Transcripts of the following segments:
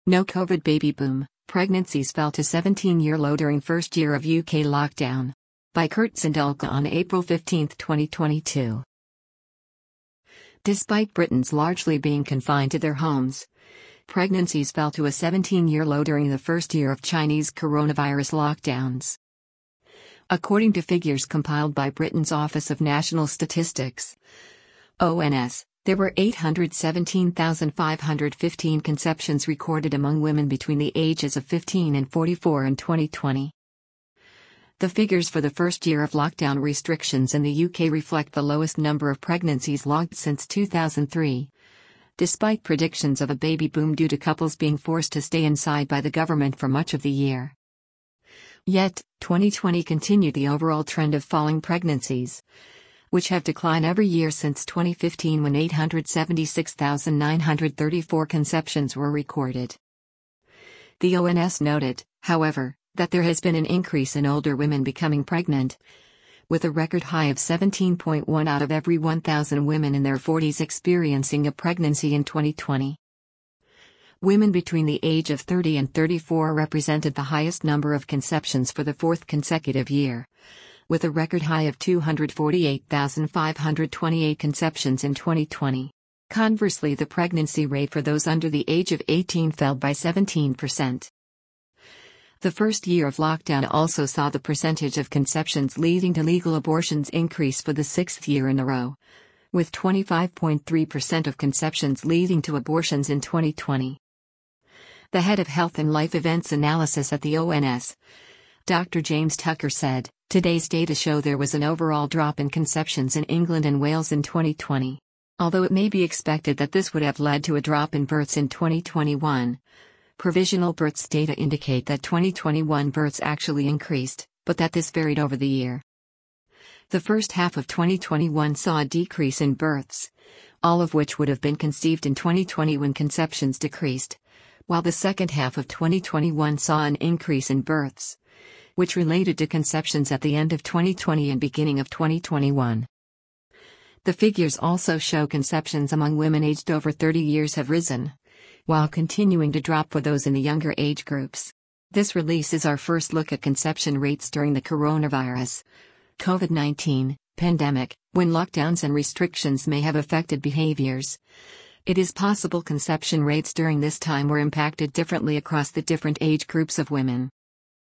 No COVID baby boom, pregnancies fell to 17-year low during first year of UK lockdown. By Kurt Zindulka on April 15, 2022. Despite Britons largely being confined to their homes, pregnancies fell to a 17-year low during the first year of Chinese coronavirus lockdowns. According to figures compiled by Britain's Office of National Statistics, ONS, there were 817,515 conceptions recorded among women between the ages of 15 and 44 in 2020. The figures for the first year of lockdown restrictions in the UK reflect the lowest number of pregnancies logged since 2003, despite predictions of a baby boom due to couples being forced to stay inside by the government for much of the year. Yet, 2020 continued the overall trend of falling pregnancies, which have declined every year since 2015 when 876,934 conceptions were recorded. The ONS noted, however, that there has been an increase in older women becoming pregnant, with a record high of 17.1 out of every 1,000 women in their 40s experiencing a pregnancy in 2020. Women between the age of 30 and 34 represented the highest number of conceptions for the fourth consecutive year, with a record high of 248,528 conceptions in 2020. Conversely, the pregnancy rate for those under the age of 18 fell by 17%. The first year of lockdown also saw the percentage of conceptions leading to legal abortions increase for the sixth year in a row, with 25.3% of conceptions leading to abortions in 2020. The head of Health and Life Events Analysis at the ONS, Dr. James Tucker said, "Today's data show there was an overall drop in conceptions in England and Wales in 2020. Although it may be expected that this would have led to a drop in births in 2021, provisional births data indicate that 2021 births actually increased, but that this varied over the year. The first half of 2021 saw a decrease in births, all of which would have been conceived in 2020 when conceptions decreased, while the second half of 2021 saw an increase in births, which related to conceptions at the end of 2020 and beginning of 2021. The figures also show conceptions among women aged over 30 years have risen, while continuing to drop for those in the younger age groups. This release is our first look at conception rates during the coronavirus COVID-19 pandemic, when lockdowns and restrictions may have affected behaviors. It is possible conception rates during this time were impacted differently across the different age groups of women.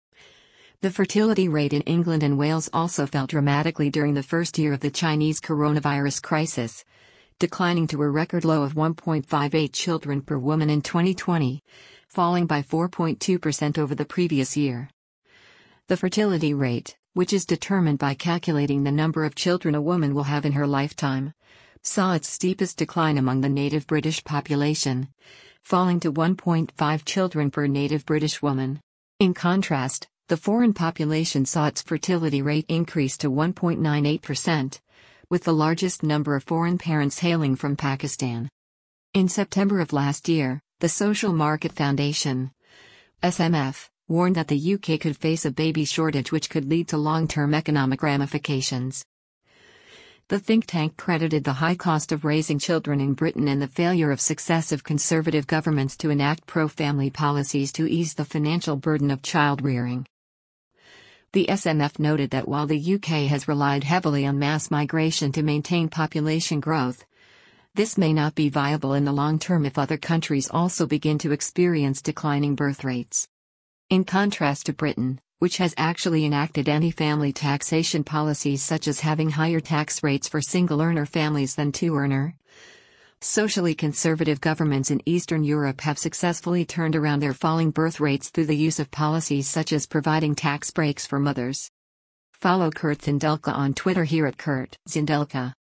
The fertility rate in England and Wales also fell dramatically during the first year of the Chinese coronavirus crisis, declining to a record low of 1.58 children per woman in 2020, falling by 4.2% over the previous year. The fertility rate, which is determined by calculating the number of children a woman will have in her lifetime, saw its steepest decline among the native British population, falling to 1.5 children per native British woman. In contrast, the foreign population saw its fertility rate increase to 1.98%, with the largest number of foreign parents hailing from Pakistan. In September of last year, the Social Market Foundation, SMF, warned that the UK could face a baby shortage which could lead to long-term economic ramifications. The think tank credited the high cost of raising children in Britain and the failure of successive Conservative governments to enact pro-family policies to ease the financial burden of child-rearing. The SMF noted that while the UK has relied heavily on mass migration to maintain population growth, this may not be viable in the long term if other countries also begin to experience declining birth rates. In contrast to Britain, which has actually enacted anti-family taxation policies such as having higher tax rates for single-earner families than two-earner, socially conservative governments in Eastern Europe have successfully turned around their falling birth rates through the use of policies such as providing tax breaks for mothers. Follow Kurt Zindulka on Twitter here at Kurt Zindulka.